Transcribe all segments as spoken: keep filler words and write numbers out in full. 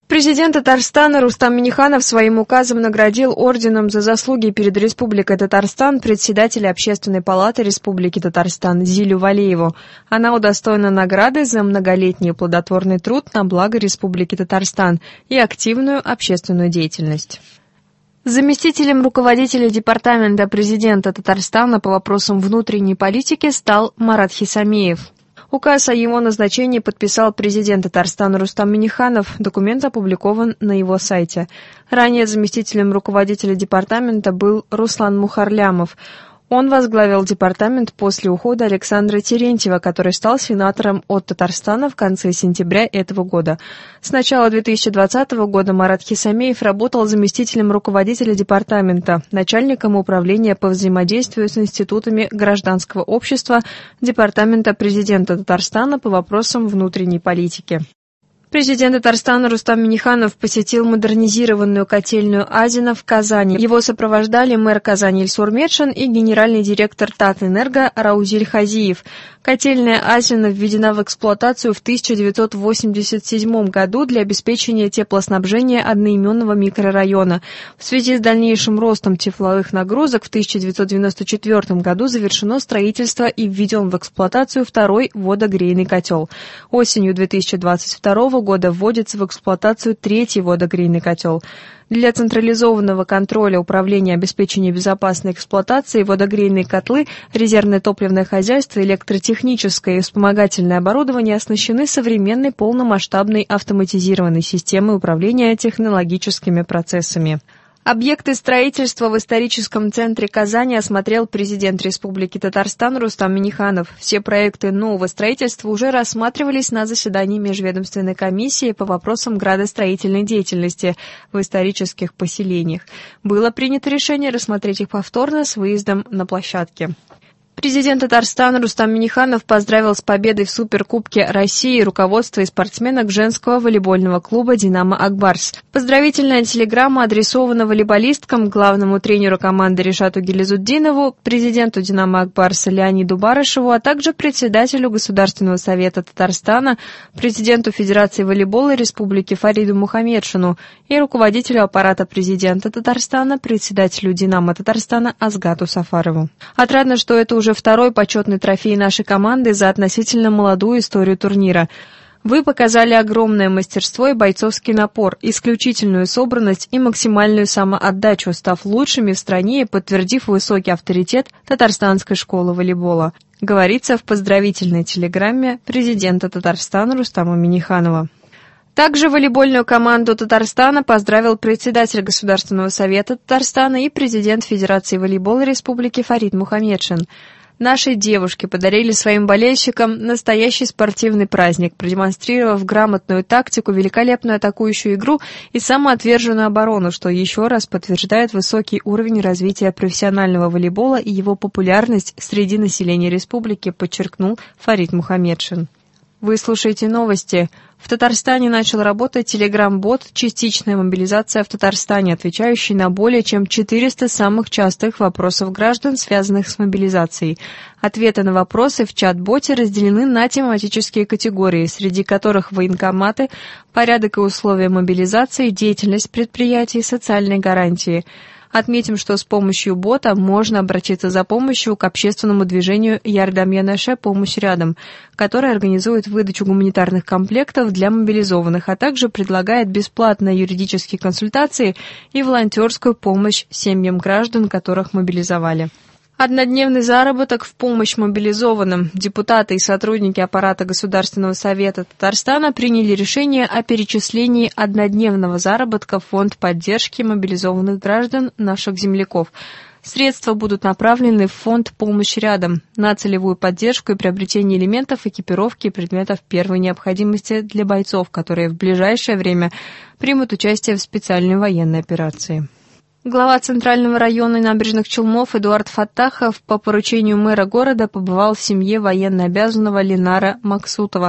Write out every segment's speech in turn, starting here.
Президент Татарстана Рустам Минниханов своим указом наградил орденом за заслуги перед Республикой Татарстан председателя Общественной палаты Республики Татарстан Зилю Валееву. Она удостоена награды за многолетний плодотворный труд на благо Республики Татарстан и активную общественную деятельность. Заместителем руководителя Департамента президента Татарстана по вопросам внутренней политики стал Марат Хисамеев. Указ о его назначении подписал президент Татарстана Рустам Минниханов. Документ опубликован на его сайте. Ранее заместителем руководителя департамента был Руслан Мухарлямов. Он возглавил департамент после ухода Александра Терентьева, который стал сенатором от Татарстана в конце сентября этого года. С начала две тысячи двадцатого года Марат Хисамеев работал заместителем руководителя департамента, начальником управления по взаимодействию с институтами гражданского общества Департамента президента Татарстана по вопросам внутренней политики. Президент Татарстана Рустам Минниханов посетил модернизированную котельную Азино в Казани. Его сопровождали мэр Казани Ильсур Медшин и генеральный директор Татэнерго Раузиль Хазиев. Котельная Азино введена в эксплуатацию в тысяча девятьсот восемьдесят седьмом году для обеспечения теплоснабжения одноименного микрорайона. В связи с дальнейшим ростом тепловых нагрузок в тысяча девятьсот девяносто четвёртом году завершено строительство и введен в эксплуатацию второй водогрейный котел. Осенью две тысячи двадцать второго года вводится в эксплуатацию третий водогрейный котел. Для централизованного контроля управления обеспечения безопасной эксплуатации водогрейные котлы, резервное топливное хозяйство, электротехническое и вспомогательное оборудование оснащены современной полномасштабной автоматизированной системой управления технологическими процессами. Объекты строительства в историческом центре Казани осмотрел президент Республики Татарстан Рустам Минниханов. Все проекты нового строительства уже рассматривались на заседании Межведомственной комиссии по вопросам градостроительной деятельности в исторических поселениях. Было принято решение рассмотреть их повторно с выездом на площадке. Президент Татарстана Рустам Минниханов поздравил с победой в Суперкубке России руководство и спортсменок женского волейбольного клуба «Динамо Акбарс». Поздравительная телеграмма адресована волейболисткам, главному тренеру команды Ришату Гилязутдинову, президенту «Динамо Акбарса» Леониду Барышеву, а также председателю Государственного совета Татарстана, президенту Федерации волейбола Республики Фариду Мухамедшину и руководителю аппарата президента Татарстана, председателю «Динамо Татарстана» Азгату Сафарову. Отрадно, что это уже второй почетный трофей нашей команды за относительно молодую историю турнира. Вы показали огромное мастерство и бойцовский напор, исключительную собранность и максимальную самоотдачу, став лучшими в стране и подтвердив высокий авторитет татарстанской школы волейбола, говорится в поздравительной телеграмме президента Татарстана Рустама Минниханова. Также волейбольную команду Татарстана поздравил председатель Государственного совета Татарстана и президент Федерации волейбола Республики Фарид Мухамедшин. Наши девушки подарили своим болельщикам настоящий спортивный праздник, продемонстрировав грамотную тактику, великолепную атакующую игру и самоотверженную оборону, что еще раз подтверждает высокий уровень развития профессионального волейбола и его популярность среди населения республики, подчеркнул Фарид Мухамедшин. Вы слушаете новости. В Татарстане начал работать телеграм-бот «Частичная мобилизация в Татарстане», отвечающий на более чем четыреста самых частых вопросов граждан, связанных с мобилизацией. Ответы на вопросы в чат-боте разделены на тематические категории, среди которых военкоматы, порядок и условия мобилизации, деятельность предприятий, социальные гарантии. Отметим, что с помощью бота можно обратиться за помощью к общественному движению «Ярдам Янаше. Помощь рядом», которое организует выдачу гуманитарных комплектов для мобилизованных, а также предлагает бесплатные юридические консультации и волонтерскую помощь семьям граждан, которых мобилизовали. Однодневный заработок в помощь мобилизованным. Депутаты и сотрудники аппарата Государственного совета Татарстана приняли решение о перечислении однодневного заработка в фонд поддержки мобилизованных граждан наших земляков. Средства будут направлены в фонд «Помощь рядом» на целевую поддержку и приобретение элементов экипировки и предметов первой необходимости для бойцов, которые в ближайшее время примут участие в специальной военной операции. Глава Центрального района Набережных Челнов Эдуард Фаттахов по поручению мэра города побывал в семье военнообязанного Ленара Максутова.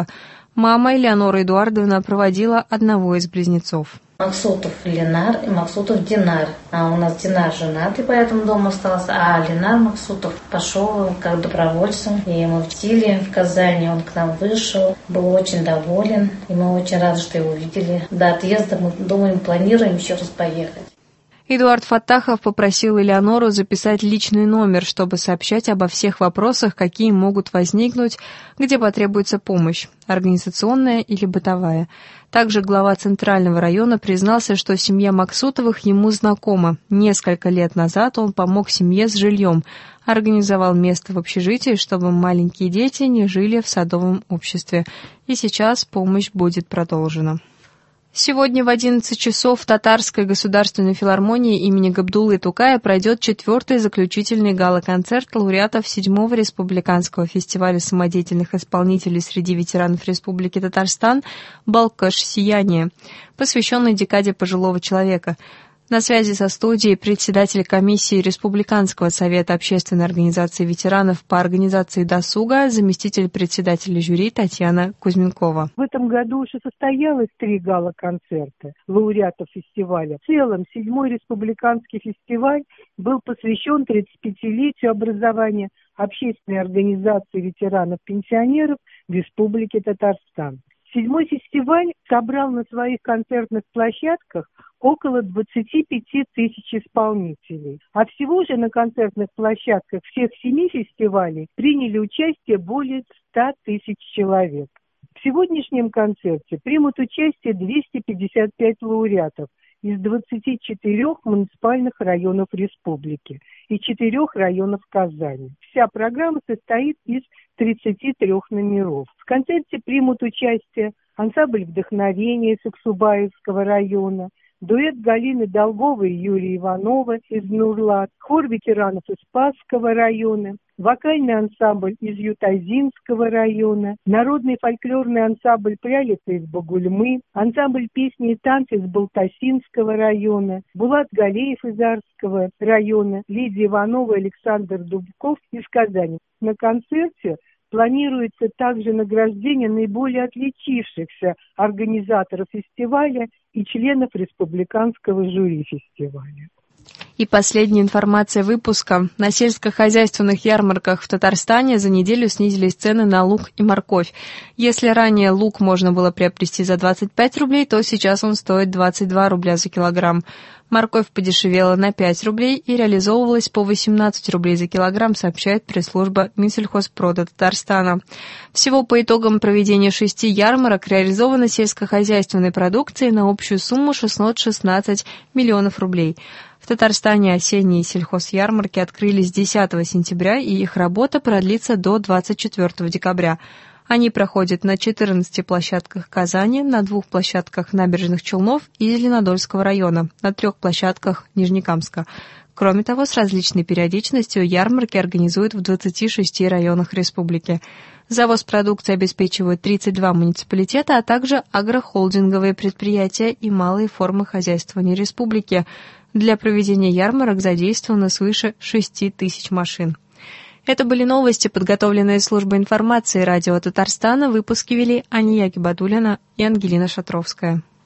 Мама Элеонора Эдуардовна проводила одного из близнецов. Максутов Ленар и Максутов Динар. А у нас Динар женатый, поэтому дома остался, а Ленар Максутов пошел как добровольцем. И мы в Тиле, в Казани, он к нам вышел, был очень доволен. И мы очень рады, что его увидели. До отъезда мы думаем, планируем еще раз поехать. Эдуард Фаттахов попросил Элеонору записать личный номер, чтобы сообщать обо всех вопросах, какие могут возникнуть, где потребуется помощь, организационная или бытовая. Также глава Центрального района признался, что семья Максутовых ему знакома. Несколько лет назад он помог семье с жильем, организовал место в общежитии, чтобы маленькие дети не жили в садовом обществе. И сейчас помощь будет продолжена. Сегодня в одиннадцать часов в Татарской государственной филармонии имени Габдуллы Тукая пройдет четвертый заключительный гала-концерт лауреатов седьмого республиканского фестиваля самодеятельных исполнителей среди ветеранов Республики Татарстан «Балкаш. Сияние», посвященный декаде пожилого человека. На связи со студией председатель комиссии Республиканского совета общественной организации ветеранов по организации досуга, заместитель председателя жюри Татьяна Кузьменкова. В этом году уже состоялось три гала-концерта лауреатов фестиваля. В целом, седьмой республиканский фестиваль был посвящен тридцатипятилетию образования общественной организации ветеранов-пенсионеров в Республике Татарстан. Седьмой фестиваль собрал на своих концертных площадках около двадцати пяти тысяч исполнителей. А всего же на концертных площадках всех семи фестивалей приняли участие более ста тысяч человек. В сегодняшнем концерте примут участие двести пятьдесят пять лауреатов из двадцати четырёх муниципальных районов республики и четырёх районов Казани. Вся программа состоит из тридцати трёх номеров. В концерте примут участие ансамбль «Вдохновение» Саксубаевского района, дуэт Галины Долговой и Юрия Иванова из Нурлат, хор ветеранов из Спасского района, вокальный ансамбль из Ютазинского района, народный фольклорный ансамбль «Прялица» из Багульмы, ансамбль песни и танцы из Балтасинского района, Булат Галеев из Арского района, Лидия Иванова и Александр Дубков из Казани. На концерте планируется также награждение наиболее отличившихся организаторов фестиваля и членов республиканского жюри фестиваля. И последняя информация выпуска. На сельскохозяйственных ярмарках в Татарстане за неделю снизились цены на лук и морковь. Если ранее лук можно было приобрести за двадцать пять рублей, то сейчас он стоит двадцать два рубля за килограмм. Морковь подешевела на пять рублей и реализовывалась по восемнадцать рублей за килограмм, сообщает пресс-служба Минсельхозпрода Татарстана. Всего по итогам проведения шести ярмарок реализовано сельскохозяйственной продукции на общую сумму шестьсот шестнадцать миллионов рублей. В Татарстане осенние сельхозярмарки открылись десятого сентября, и их работа продлится до двадцать четвёртого декабря. Они проходят на четырнадцати площадках Казани, на двух площадках Набережных Челнов и Зеленодольского района, на трех площадках Нижнекамска. Кроме того, с различной периодичностью ярмарки организуют в двадцати шести районах республики. Завоз продукции обеспечивают тридцать два муниципалитета, а также агрохолдинговые предприятия и малые формы хозяйствования республики. Для проведения ярмарок задействовано свыше шести тысяч машин. Это были новости, подготовленные службой информации радио Татарстана. Выпуски вели Ания Гибадуллина и Ангелина Шатровская.